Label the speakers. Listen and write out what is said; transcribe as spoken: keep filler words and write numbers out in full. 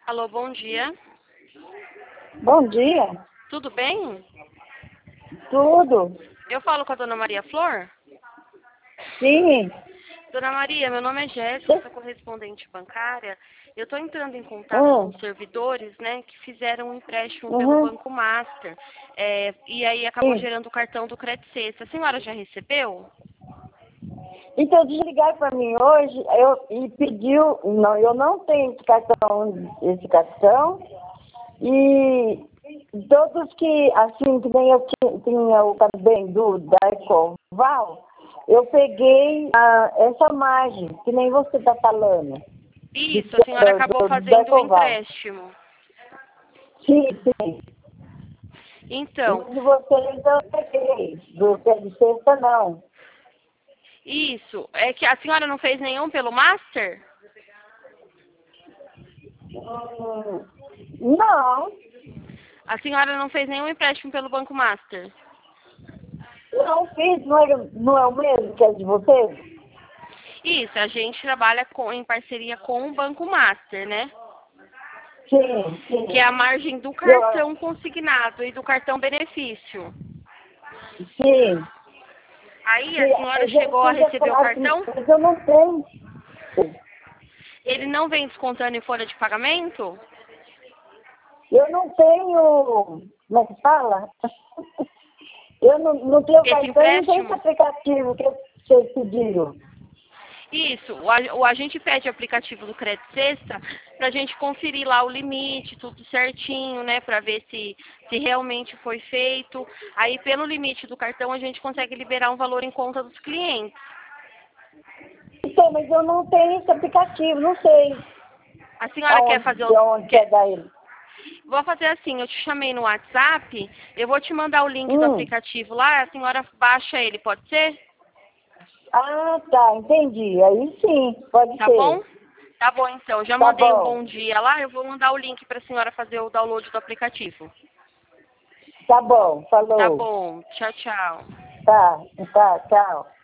Speaker 1: Alô, bom dia.
Speaker 2: Bom dia.
Speaker 1: Tudo bem?
Speaker 2: Tudo?
Speaker 1: Eu falo com a dona Maria Flor?
Speaker 2: Sim.
Speaker 1: Dona Maria, meu nome é Jéssica, sou correspondente bancária. Eu estou entrando em contato com
Speaker 2: Hum.
Speaker 1: os servidores, né, que fizeram um empréstimo pelo
Speaker 2: Uhum.
Speaker 1: Banco Master. É, e aí acabou
Speaker 2: Sim.
Speaker 1: gerando o cartão do Credit Sexta. A senhora já recebeu?
Speaker 2: Então, desligar para mim hoje eu, e pediu. Não, eu não tenho esse cartão, esse cartão. E todos que, assim, que nem eu tinha, tinha o também do da Ecoval, eu peguei a, essa margem, que nem você está falando. de-
Speaker 1: Isso, a senhora
Speaker 2: do,
Speaker 1: acabou
Speaker 2: do, da
Speaker 1: fazendo o
Speaker 2: Ecoval.
Speaker 1: empréstimo.
Speaker 2: Sim, sim.
Speaker 1: Então,
Speaker 2: Mas de vocês eu peguei. Do pé de sexta, não.
Speaker 1: isso. É que a senhora não fez nenhum pelo Master?
Speaker 2: Hum, não,
Speaker 1: A senhora não fez nenhum empréstimo pelo Banco Master?
Speaker 2: não fiz, não é, não é o mesmo que é de vocês?
Speaker 1: Isso, a gente trabalha com, em parceria com o Banco Master, né?
Speaker 2: Sim,
Speaker 1: Que é a
Speaker 2: sim.
Speaker 1: margem do
Speaker 2: Eu,
Speaker 1: cartão consignado e do cartão benefício.
Speaker 2: sim,
Speaker 1: Aí a
Speaker 2: sim,
Speaker 1: senhora
Speaker 2: mas eu
Speaker 1: chegou a
Speaker 2: tinha
Speaker 1: receber o
Speaker 2: falado que
Speaker 1: cartão?
Speaker 2: mas eu não tenho.
Speaker 1: Ele não vem descontando em folha de pagamento?
Speaker 2: Eu não tenho, como é que fala? Eu não, não tenho
Speaker 1: Esse
Speaker 2: cartão e não tenho esse
Speaker 1: empréstimo?
Speaker 2: aplicativo que vocês pediram.
Speaker 1: Isso, o, a- o agente pede o aplicativo do Crédito Sexta para a gente conferir lá o limite, tudo certinho, né? Para ver se, se realmente foi feito. Aí, pelo limite do cartão, a gente consegue liberar um valor em conta dos clientes.
Speaker 2: Então, mas eu não tenho esse aplicativo, não sei
Speaker 1: A senhora quer
Speaker 2: aonde,
Speaker 1: fazer
Speaker 2: de
Speaker 1: o.
Speaker 2: onde
Speaker 1: Quer,
Speaker 2: quer dar ele.
Speaker 1: vou fazer assim, eu te chamei no WhatsApp, eu vou te mandar o link do
Speaker 2: Hum.
Speaker 1: aplicativo lá, a senhora baixa ele, pode ser?
Speaker 2: Ah, tá, entendi. Aí sim, pode
Speaker 1: Tá bom?
Speaker 2: ser.
Speaker 1: Tá bom, então. Já
Speaker 2: Tá
Speaker 1: mandei o
Speaker 2: bom,
Speaker 1: bom dia lá, eu vou mandar o link para a senhora fazer o download do aplicativo.
Speaker 2: tá bom,
Speaker 1: Tá
Speaker 2: falou.
Speaker 1: bom. Tchau, tchau.
Speaker 2: Tá, tá, tchau.